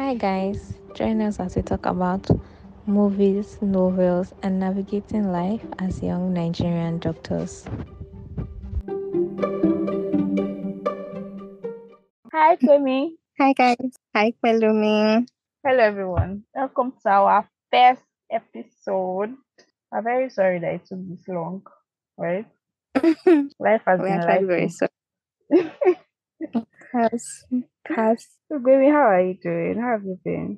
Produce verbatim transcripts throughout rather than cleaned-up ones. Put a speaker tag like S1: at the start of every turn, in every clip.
S1: Hi, guys. Join us as we talk about movies, novels, and navigating life as young Nigerian doctors.
S2: Hi, Kwemi.
S3: Hi guys. Hi Pelumi.
S2: Hello, everyone. Welcome to our first episode. I'm very sorry that it took this long, right? Life has
S3: We're
S2: been
S3: actually very
S2: life.
S3: sorry. How's how's
S2: So, baby, how are you doing? How have you been?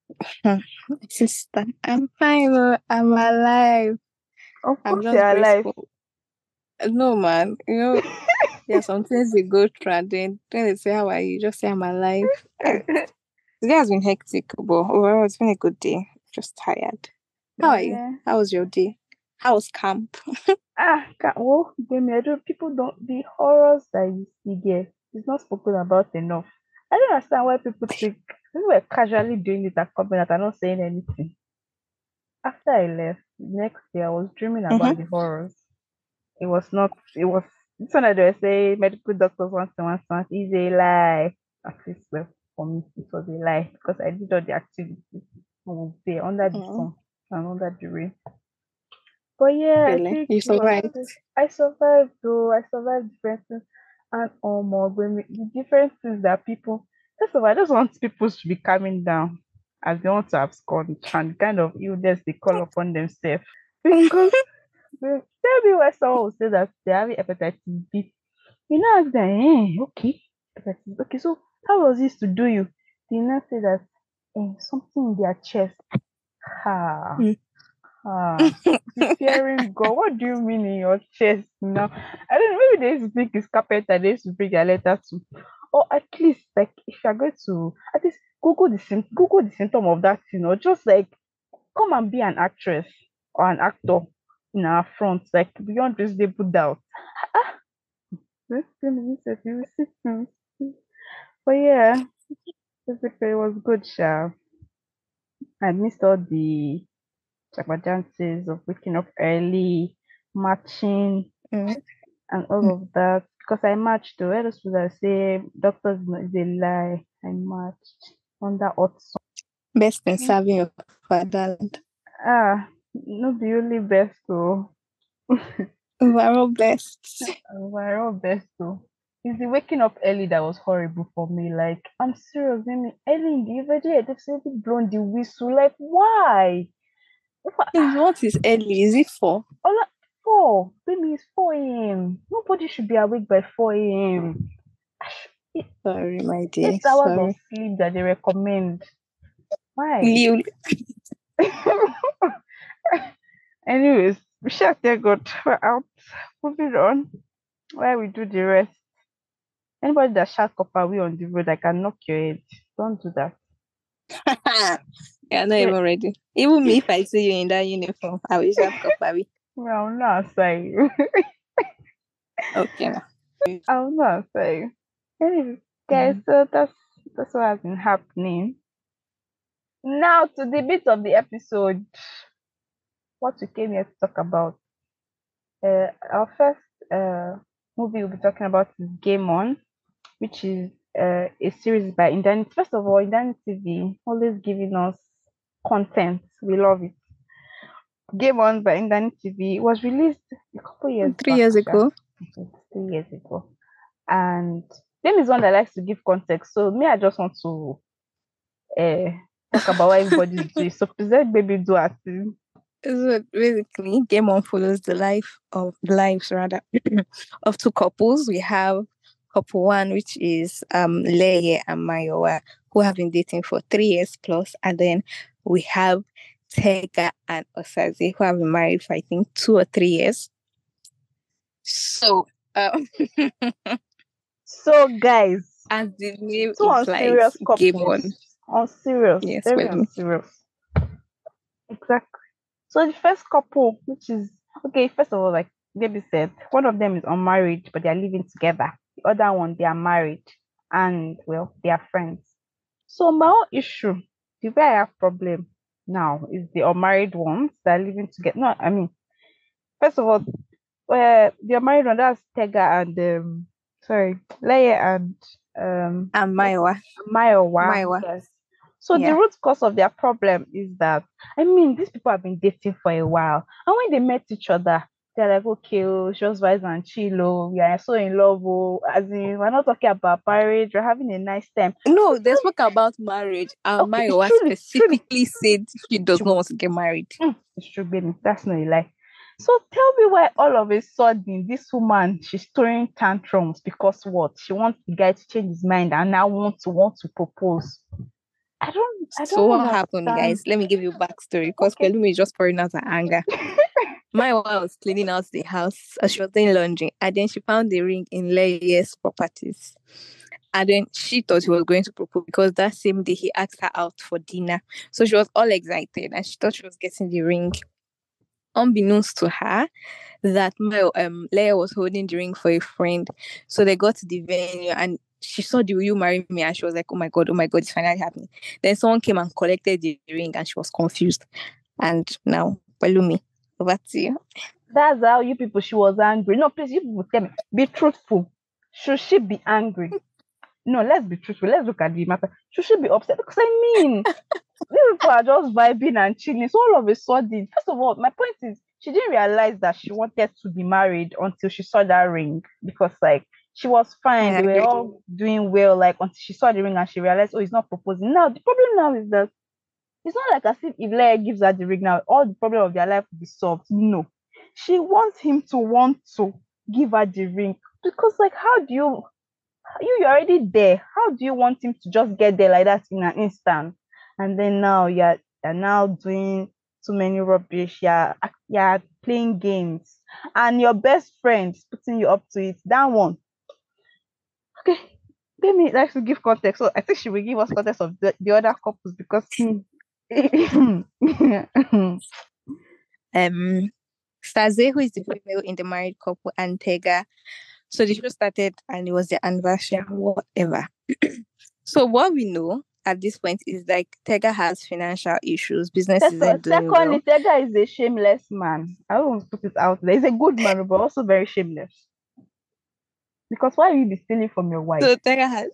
S3: sister? I'm fine. oh, I'm alive.
S2: Of
S3: I'm
S2: course,
S3: just
S2: you're alive.
S3: grateful. No man, you know, there are some things they go through and then when they say how are you, just say I'm alive. Ah, the day has been hectic, but overall it's been a good day. Just tired. How are you?
S2: Yeah.
S3: How was your day? How was camp?
S2: Ah, can, well, baby, I don't, people don't, the horrors that you see here is not spoken about enough. I don't understand why people think we were casually doing it at company that are not saying anything. After I left, next day I was dreaming about
S3: Mm-hmm.
S2: the horrors. It was not, it was, this one I do say medical doctors once and once once is a lie. At least well, for me, it was a lie because I did all the activities. I was there under the
S3: Mm,
S2: sun and under the rain. But yeah, I
S3: really?
S2: think
S3: You
S2: it was,
S3: survived?
S2: I survived though. I survived different things. And oh my god, the different things that people, first of all, I just want people to be calming down as they want to abscond and kind of illness they call upon themselves. Because well, tell me why someone will say that they have hepatitis B. You know, ask them, eh, okay, hepatitis. Okay, so how was this to do you? They now say that eh, something in their chest. Ha,
S3: Mm.
S2: ha. Be fearing God. What do you mean in your chest now? I don't know. Maybe they used to think it's carpenter. They used to bring their letter to, or at least like if you're going to at least Google the sym- Google the symptom of that thing, or just like come and be an actress or an actor in our front, like beyond reasonable doubt. Ah, this thing is a few systems. But yeah, basically it was good, Sha. I missed all the chances of waking up early, marching,
S3: Mm.
S2: and all of that. Because I marched though. Where those people that say doctors is a lie. I marched under hot sun.
S3: Best in serving your fatherland.
S2: Ah, not the only best though.
S3: Overall best.
S2: We're all best though. It's the waking up early that was horrible for me. Like, I'm serious, Mimi. Early in the evening, they've simply blown the whistle. Like, why? Wha-
S3: Please, what is early? Is it four?
S2: All at four. Baby, it's four a m. Nobody should be awake by four a m.
S3: Sorry, my dear.
S2: Eight hours of
S3: Sorry.
S2: sleep that they recommend. Why?
S3: Leo.
S2: Anyways, we shall thank God we're out. Moving on. Why we do the rest. Anybody that shout copper we on the road, I can knock your head. Don't do that.
S3: You're not
S2: Wait,
S3: even ready. Even me, if I see you in that uniform, I will just go Paris.
S2: well, I'm not answer you.
S3: Okay. Now.
S2: I'm not answer you. Anyway, guys,
S3: Mhm.
S2: so that's that's what has been happening. Now to the bit of the episode. What we came here to talk about. Uh, our first uh movie we'll be talking about is Game On, which is uh, a series by Indani. First of all, Indani T V always giving us content. We love it. Game On by Indani T V was released a couple years
S3: Three
S2: back,
S3: years
S2: Sha.
S3: ago.
S2: It's three years ago. And them is one that likes to give context. So me, I just want to uh, talk about what everybody's doing. So please let baby do her thing.
S3: So basically, Game On follows the life of the lives rather of two couples. We have couple one, which is um Leye and Mayowa, who have been dating for three years plus, and then we have Tega and Osaze, who have been married for I think two or three years. So, um,
S2: So guys,
S3: as the name
S2: two
S3: implies,
S2: unserious
S3: Game
S2: couples.
S3: On.
S2: Unserious,
S3: Yes,
S2: very
S3: well,
S2: unserious. Exactly. So the first couple, which is okay, first of all, like Baby said, one of them is unmarried, but they are living together. The other one, they are married, and well, they are friends. So my own issue, the way I have problem now is the unmarried ones that are living together. No, I mean, first of all, uh, the unmarried one that's Tega and um, sorry, Leia and um,
S3: and
S2: what's
S3: Mayowa.
S2: Mayowa,
S3: Mayowa.
S2: yes. So the
S3: Yeah.
S2: root cause of their problem is that, I mean, these people have been dating for a while, and when they met each other, they're like, okay, oh, just vibes and chill, oh, we are so in love, oh, as in, we're not talking about marriage, we're having a nice time.
S3: No, they spoke about marriage. And
S2: Okay,
S3: Mayowa
S2: truly, truly,
S3: specifically said she does
S2: she
S3: not
S2: was,
S3: want to get married.
S2: mm, it's true, baby, that's not a lie. So tell me why all of a sudden this woman, she's throwing tantrums because what? She wants the guy to change his mind and now want to want to propose. I don't I
S3: So
S2: don't
S3: what happened,
S2: understand.
S3: guys? Let me give you backstory because
S2: Okay.
S3: Pelumi is just pouring out her anger. Mayowa was cleaning out the house as she was doing laundry, and then she found the ring in Leye's properties. And then she thought he was going to propose because that same day he asked her out for dinner. So she was all excited and she thought she was getting the ring. Unbeknownst to her, that my um Leia was holding the ring for a friend. So they got to the venue and she saw the "Will you marry me?" and she was like, "Oh my god, oh my god, it's finally happening." Then someone came and collected the ring and she was confused. And now, Pelumi, over to you.
S2: That's how you people, she was angry. No, please, you people tell me. Be truthful. Should she be angry? No, let's be truthful. Let's look at the matter. Should she be upset? Because I mean, these people are just vibing and chilling. So all of a sudden, first of all, my point is she didn't realize that she wanted to be married until she saw that ring. Because like she was fine.
S3: I
S2: They were
S3: agree.
S2: all doing well, like until she saw the ring and she realized, oh, he's not proposing. Now the problem now is that it's not like as if if Leia gives her the ring now, all the problem of their life will be solved. No. She wants him to want to give her the ring. Because like how do you you you're already there? How do you want him to just get there like that in an instant? And then now you're, you're now doing too many rubbish. You're, ac- you're playing games. And your best friend is putting you up to it. That one. Okay. Let me like to give context. So I think she will give us context of the, the other couples because
S3: Um, Saze, who is the female in the married couple, and Tega. So the show started and it was the anniversary and whatever. So what we know at this point is like Tega has financial issues, business
S2: First of all,
S3: isn't doing well.
S2: secondly, Tega is a shameless man. I don't want to put it out there. He's a good man, but also very shameless. Because why will you be stealing from your wife?
S3: So Tega has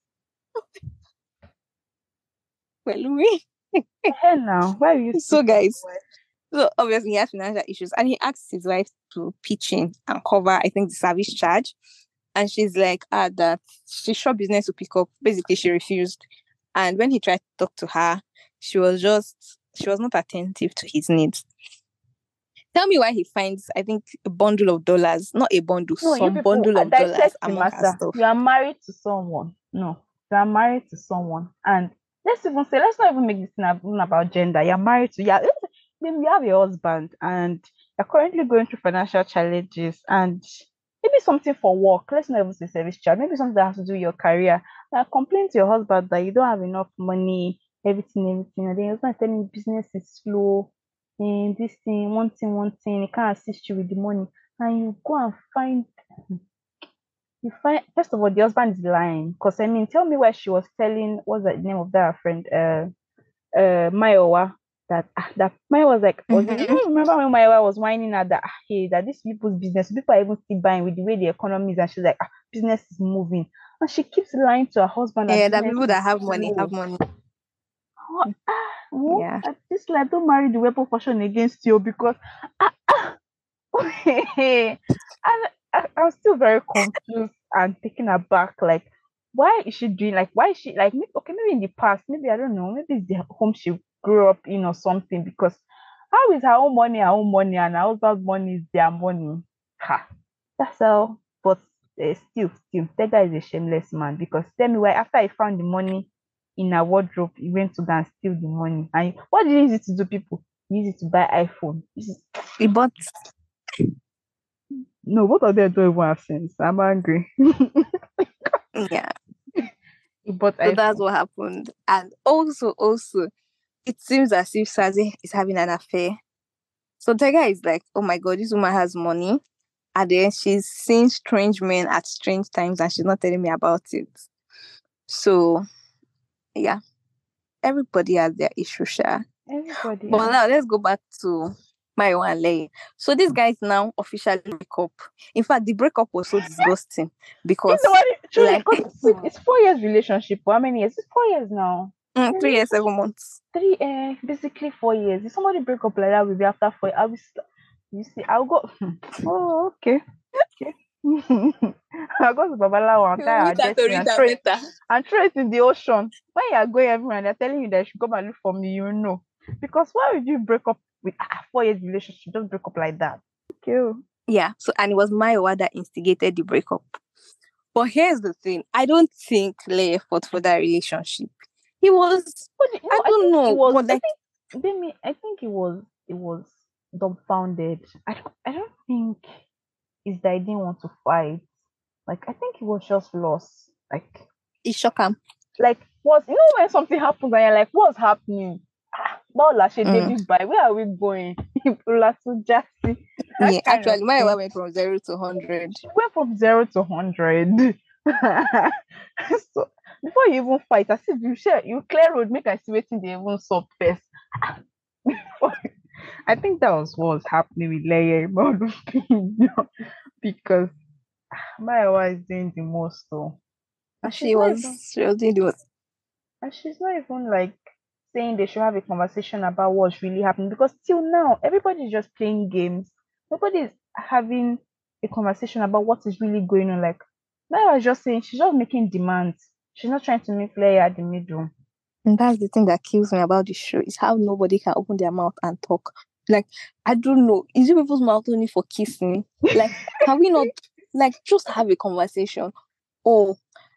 S3: well we
S2: Hey now, why will you
S3: so
S2: steal from
S3: guys.
S2: your wife?
S3: So obviously he has financial issues and he asks his wife to pitch in and cover, I think, the service charge. And she's like, ah, that she's sure business will pick up. Basically, she refused. And when he tried to talk to her, she was just, she was not attentive to his needs. Tell me why he finds, I think, a bundle of dollars, not a bundle,
S2: No, you
S3: some
S2: people
S3: bundle
S2: uh,
S3: of dollars
S2: dissect the
S3: among her
S2: matter.
S3: stuff.
S2: You are married to someone. No, you are married to someone. And let's even say, let's not even make this thing ab- even about gender. You're married to, yeah, then you have a husband and you're currently going through financial challenges and maybe something for work. Let's not even say service charge. Maybe something that has to do with your career. Uh, complain to your husband that you don't have enough money, everything, everything. And then your husband is telling you business is slow, and this thing, one thing, one thing, he can't assist you with the money. And you go and find, you find, first of all, the husband is lying. Because, I mean, tell me why she was telling, what's the name of that friend? Uh, uh, Mayowa. That, ah, that Maya was like, was it, you
S3: Mhm.
S2: know, remember when Maya was whining at that, ah, hey, that this people's business, people are even still buying with the way the economy is, and she's like, ah, business is moving. And she keeps lying to her husband that
S3: Yeah, the
S2: business
S3: people
S2: is
S3: that have money
S2: slow.
S3: have money.
S2: Oh, ah, well,
S3: Yeah.
S2: at this like don't marry the weapon fashion against you because ah, ah, and I, I'm still very confused and taken aback. Like, why is she doing like why is she like may- okay, maybe in the past, maybe I don't know, maybe it's the home she grew up in or something, because how is her own money her own money and her husband's money is their money? Ha. That's how, but uh, still, still, that guy is a shameless man because tell me why after he found the money in her wardrobe, he went to go and steal the money. And what did he use it to do, people? He used it to buy iPhone. This is
S3: He bought
S2: no, both of them don't even have sense. I'm angry.
S3: yeah.
S2: He bought
S3: So that's
S2: iPhone.
S3: what happened. And also, also, it seems as if Sazi is having an affair. So Tega is like, oh my god, this woman has money. And then she's seeing strange men at strange times and she's not telling me about it. So yeah, everybody has their issue, sha.
S2: Everybody
S3: But
S2: has.
S3: now let's go back to Mayo and Lei. So these guys now officially break up. In fact, the breakup was so disgusting
S2: You
S3: because
S2: know what? Truly,
S3: like
S2: because it's, it's four years relationship. For how many years? It's four years now.
S3: Mm, three years, seven months.
S2: Three, uh, basically four years. If somebody break up like that with me after four, I'll be, st- you see, I'll go. Oh, okay, okay. I'll go to Babalawo and tie
S3: You
S2: our
S3: meet at
S2: destiny and throw it
S3: Orita
S2: and throw it in the ocean. When you are going everywhere and they're telling you that you should come and look for me, you know. Because why would you break up with ah, four years relationship? Just break up like that. Okay.
S3: Yeah. So and it was Mayowa that instigated the breakup. But here's the thing: I don't think Leye fought for that relationship. He was.
S2: But no,
S3: I
S2: I
S3: don't
S2: think
S3: know.
S2: it was.
S3: But
S2: I
S3: like,
S2: think Demi, I think it was. It was dumbfounded. I don't. I don't think is that I didn't want to fight. Like I think it was just lost. Like
S3: it shocked him.
S2: like what's you know when something happens and you're like, what's happening? Ah, Bola she
S3: Mm.
S2: David by where are we going? Ulasu Jassy. That
S3: Yeah.
S2: kind of
S3: Actually, Mayowa
S2: thing.
S3: went from zero to hundred.
S2: She went from zero to hundred. So before you even fight, as if you share you clear road, make I see waiting they even sup first. Before- I think that was what was happening with Leia in my own opinion. Because Mayawa is doing the most though. And she's
S3: She
S2: not
S3: was.
S2: even
S3: She was doing the.
S2: and she's not even like saying they should have a conversation about what's really happening because till now everybody's just playing games. Nobody's having a conversation about what is really going on. Like Mayawa is just saying she's just making demands. She's not trying to meet Leia at the middle.
S3: And that's the thing that kills me about the show is how nobody can open their mouth and talk. Like, I don't know. Is it people's mouth only for kissing? Like, can we not, like, just have a conversation? Or,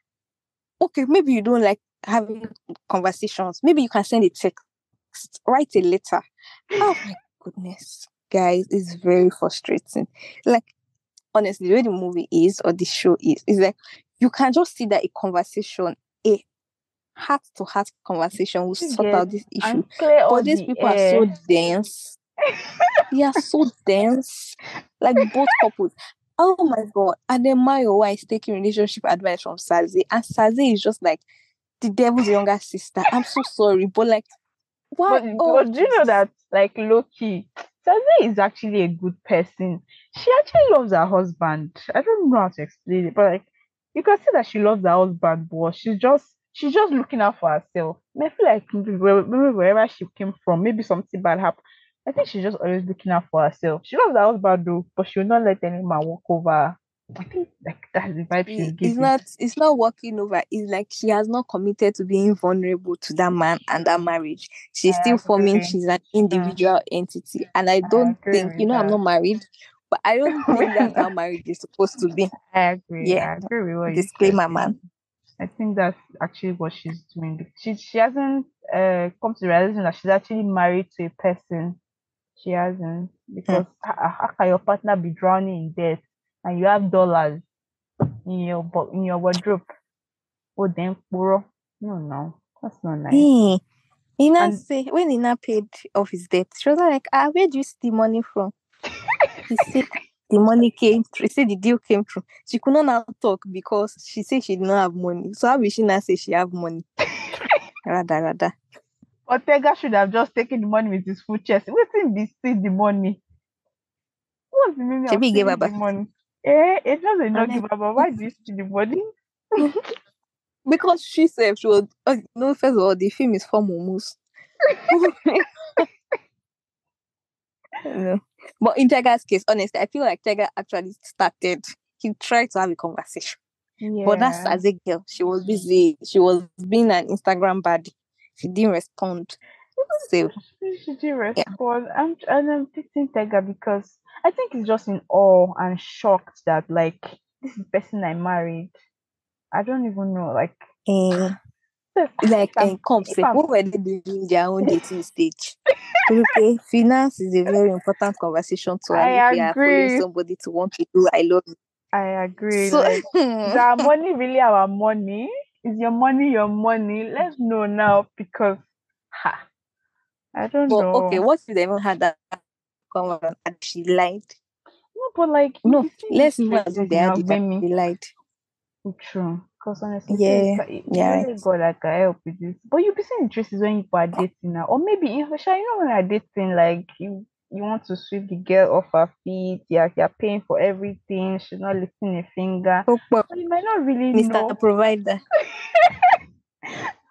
S3: okay, maybe you don't like having conversations. Maybe you can send a text, write a letter. Oh my goodness. Guys, it's very frustrating. Like, honestly, the way the movie is or the show is, is like, you can just see that a conversation, a heart to heart conversation will
S2: You
S3: sort
S2: get
S3: out this issue.
S2: and clear all
S3: But these
S2: the
S3: people are so
S2: air.
S3: dense. They are so dense. Like both couples. Oh my god. And then Mayowa is taking relationship advice from Sazi. And Sazi is just like the devil's younger sister. I'm so sorry. But like why?
S2: But,
S3: Oh
S2: but do you know
S3: Jesus.
S2: that, like, low key, Sazi is actually a good person. She actually loves her husband. I don't know how to explain it, but like, you can see that she loves her husband, but she's just she's just looking out for herself. And I feel like maybe where- maybe wherever she came from, maybe something bad happened. I think she's just always looking out for herself. She loves her husband though, but she will not let any man walk over her. I think like that's the vibe she's
S3: It- It's
S2: giving.
S3: not it's not working over. It's like she has not committed to being vulnerable to that man and that marriage. She's
S2: I
S3: still forming,
S2: agree.
S3: she's an
S2: True.
S3: individual entity. And I
S2: I
S3: don't
S2: agree
S3: think, you
S2: with
S3: know, I'm
S2: that.
S3: not married, but I don't think that's how marriage is supposed to be.
S2: I agree.
S3: Yeah.
S2: I agree with what you said.
S3: Disclaimer, man.
S2: I think that's actually what she's doing. She she hasn't uh, come to the realization that she's actually married to a person. She hasn't because how, how can your partner be drowning in debt and you have dollars in your bo- in your wardrobe? Oh, then puro. No, no, that's not nice.
S3: Hey, Ina
S2: And
S3: say when Ina paid off his debt, she was like, ah, where do you see the money from? He said the money came through. He said the deal came through. She could not now talk because she said she did not have money. So how will she now say she have money? Rather, rather.
S2: Ortega should have just taken the money with his full chest. Waiting be steal the money. What's the meaning of
S3: Shebi gave her
S2: stealing the
S3: back.
S2: money? Eh, it doesn't not
S3: And
S2: give
S3: then-
S2: up. But why do you steal the money?
S3: Because she said she was, uh, no, first of all, the film is for Momus. No. But in Tega's case, honestly, I feel like Tega actually started. He tried to have a conversation.
S2: Yeah.
S3: But that's as a girl. She was busy. She was being an Instagram baddie. She didn't respond. So,
S2: She did respond. I'm and I'm picking Tega because I think he's just in awe and shocked that like this is the person I married. I don't even know. Like
S3: eh,
S2: if
S3: like,
S2: I'm-
S3: eh, come
S2: if
S3: say,
S2: I'm-
S3: what were they doing in their own dating stage? Okay, finance is a very important conversation to have
S2: I
S3: if you are following
S2: agree.
S3: somebody to want to do I love you.
S2: I agree.
S3: So,
S2: Like is our money really our money? Is your money your money? Let's know now because ha I don't
S3: but
S2: know.
S3: okay, what if they even had that conversation and she lied?
S2: No, but like you
S3: No,
S2: be seeing
S3: let's
S2: these
S3: even assume
S2: traces
S3: they
S2: now,
S3: had it and
S2: Gbemi.
S3: she lied.
S2: True. Because honestly,
S3: Yeah,
S2: yeah, it's
S3: yeah,
S2: only
S3: right.
S2: God that can help with this. But you'll be seeing traces when you are dating now. Or maybe in Fasha, you know when you're dating, like you you want to sweep the girl off her feet, yeah, you're paying for everything, she's not lifting a finger.
S3: Oh, but
S2: But you might not really
S3: Mister
S2: know.
S3: Provider.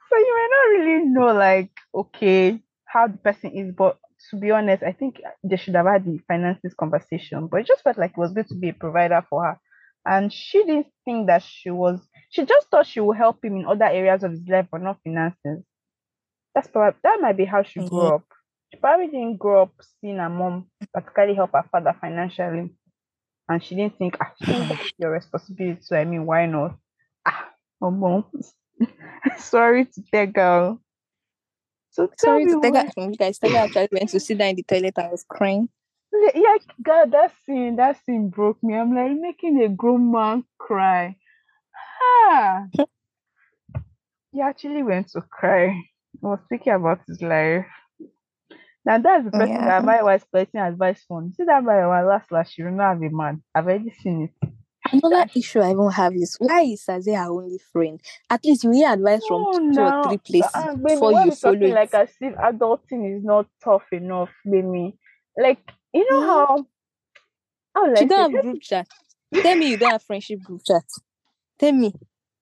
S2: So you may not really know, like, okay, how the person is, but to be honest, I think they should have had the finances conversation. But it just felt like it was good to be a provider for her. And she didn't think that she was, she just thought she would help him in other areas of his life, but not finances. That's probably, that might be how she
S3: Yeah.
S2: grew up. She probably didn't grow up seeing her mom practically help her father financially. And she didn't think, ah, that's your responsibility. So, I mean, why not? Ah, oh, mom. Sorry to that girl. So tell
S3: Sorry
S2: me
S3: to Tega.
S2: what.
S3: You guys, Tega actually went to sit down in the toilet and was crying.
S2: Yeah, God, that scene, that scene broke me. I'm like making a grown man cry. Ah, he actually went to cry. He was speaking about his life. Now that's the person
S3: Yeah.
S2: that my was collecting advice from. See that my one last last she will not have a man. I've already seen it.
S3: Another
S2: That-
S3: issue I even have is why is Saze her only friend? At least you hear advice from
S2: Oh
S3: two or
S2: no,
S3: three places
S2: uh, baby,
S3: before
S2: why
S3: you
S2: we
S3: follow
S2: talking
S3: it.
S2: like as if adulting is not tough enough, baby? Like you know
S3: Hmm?
S2: how how will
S3: She
S2: I say
S3: don't have group chat. Tell me you don't have friendship group chat. Tell me.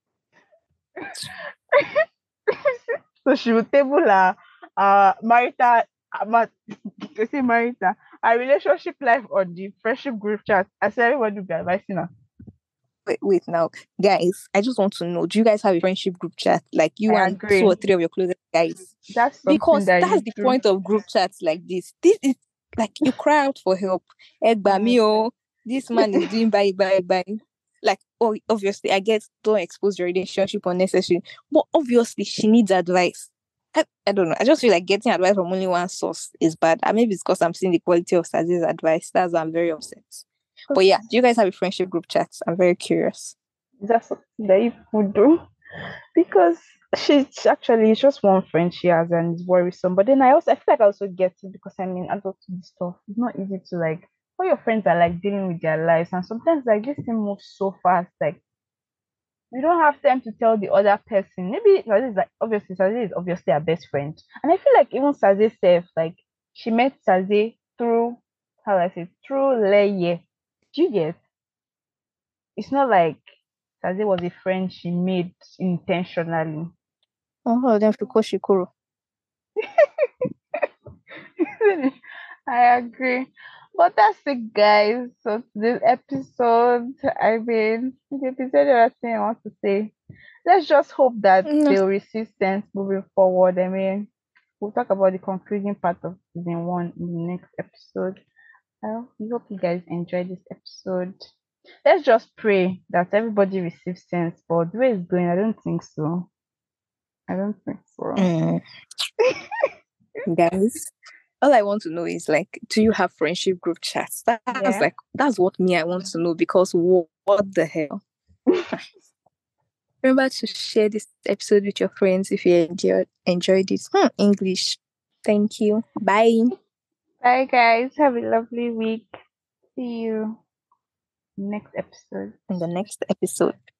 S2: so she will table her uh marital uh, ma- they say marital a relationship life on the friendship group chat. I said everybody will be advising her.
S3: Wait, wait now. Guys, I just want to know, do you guys have a friendship group chat? Like you
S2: I
S3: and two
S2: agree.
S3: or three of your closest guys?
S2: That's something
S3: Because
S2: that
S3: that's
S2: you
S3: the
S2: do.
S3: point of group chats like this. This is like you cry out for help. Egba me, oh, this man is doing bye bye bye. Like, oh, obviously, I guess don't expose your relationship unnecessarily. But obviously, she needs advice. I, I don't know. I just feel like getting advice from only one source is bad. And maybe it's because I'm seeing the quality of Sazi's advice. That's why I'm very upset. But yeah, do you guys have a friendship group chat? I'm very curious.
S2: That's something that you would do because she's actually it's just one friend she has and it's worrisome. But then I also I feel like I also get it because I mean adulthood stuff. It's not easy to like all your friends are like dealing with their lives and sometimes like this thing moves so fast. Like we don't have time to tell the other person. Maybe Sazi is like obviously Sazi is obviously our best friend. And I feel like even Sazi self, like she met Sazi through how do I say through Leye. Do you get? It's not like Sazi was a friend she made intentionally.
S3: Oh, then Fuko
S2: I agree. But that's it, guys. So this episode, I mean, the episode everything I want to say. Let's just hope that
S3: No.
S2: they'll receive sense moving forward. I mean, we'll talk about the concluding part of season one in the next episode. Well, we hope you guys enjoyed this episode. Let's just pray that everybody receives sense. But the way it's going, I don't think so. I don't think so.
S3: Mm. Guys, all I want to know is like, do you have friendship group chats? That's
S2: Yeah.
S3: like that's what me I want to know because what, what the hell? Remember to share this episode with your friends if you enjoyed enjoyed it. Hmm, English. Thank you. Bye.
S2: Bye, guys. Have a lovely week. See you next episode.
S3: In the next episode.